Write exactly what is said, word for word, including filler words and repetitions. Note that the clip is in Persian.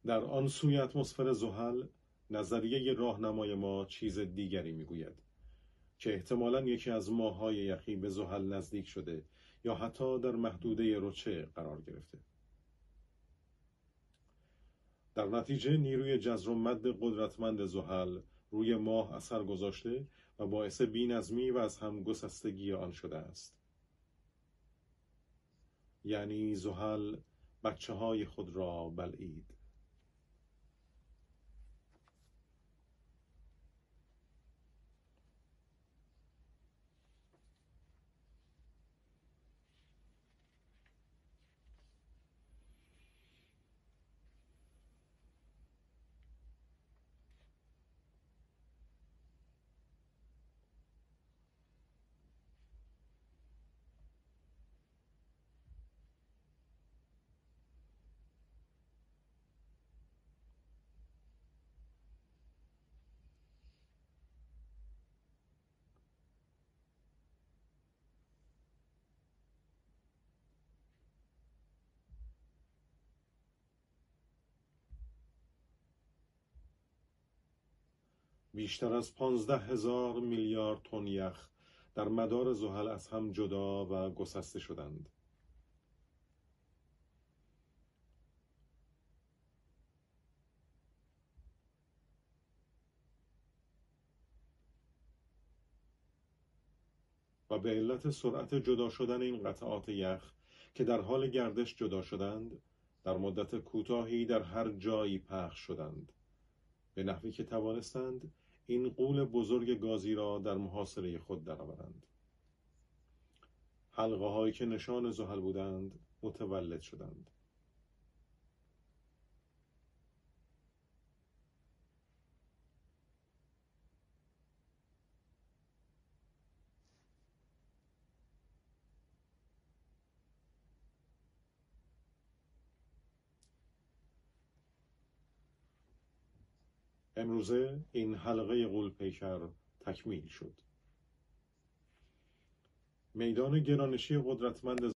در آن سوی اتمسفر زحل نظریه راهنمای ما چیز دیگری میگوید که احتمالاً یکی از ماه‌های یخی به زحل نزدیک شده یا حتی در محدوده رچه قرار گرفته. در نتیجه نیروی جذر و مد قدرتمند زحل روی ماه اثر گذاشته و باعث بی‌نظمی و از هم گسستگی آن شده است. یعنی زحل بچه های خود را بلعید. بیشتر از پانزده هزار میلیارد تن یخ در مدار زحل از هم جدا و گسسته شدند. و به علت سرعت جدا شدن این قطعات یخ که در حال گردش جدا شدند، در مدت کوتاهی در هر جایی پخش شدند، به نحوی که توانستند این غول بزرگ گازی را در محاصره خود درآورند. حلقه هایی که نشان زحل بودند متولد شدند. امروزه این حلقه غول پیکر تکمیل شد. میدان گرانشی قدرتمند